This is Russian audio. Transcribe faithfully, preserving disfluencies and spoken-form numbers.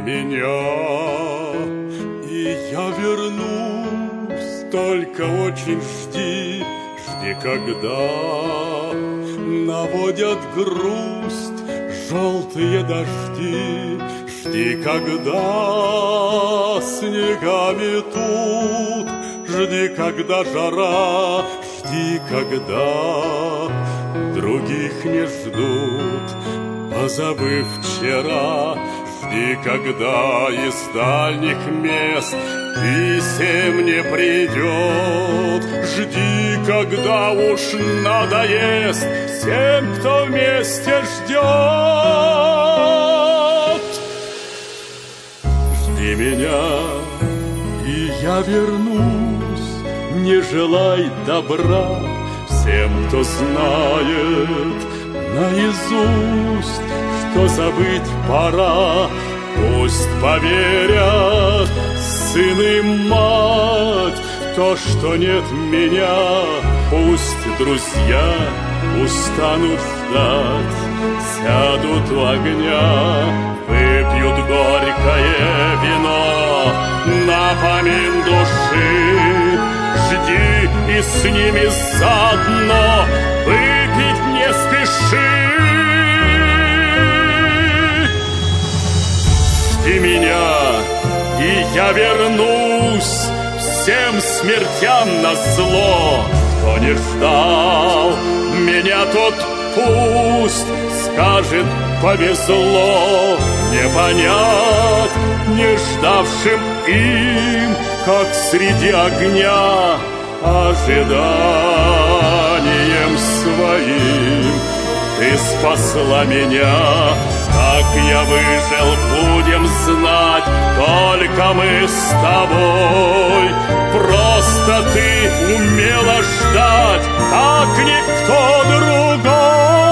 меня, и я вернусь, только очень жди, жди, когда наводят грусть желтые дожди, жди, когда снега метут, жди, когда жара, жди, когда других не ждут, позабыв вчера. Жди, когда из дальних мест писем не придет, жди, когда уж надоест всем, кто вместе ждет. Жди меня, и я вернусь, не желай добра всем, кто знает наизусть, что забыть пора. Пусть поверят сын и мать то, что нет меня. Пусть друзья устанут ждать, сядут у огня, выпьют горькое вино напомин души. Жди, и с ними заодно выпить не спеши. Жди меня, и я вернусь всем смертям назло. Кто не ждал меня, тот пусть скажет: повезло. Не понять не ждавшим им, как среди огня, ожиданием своим ты спасла меня. Как я выжил, будем знать только мы с тобой. Просто ты умела ждать, как никто другой.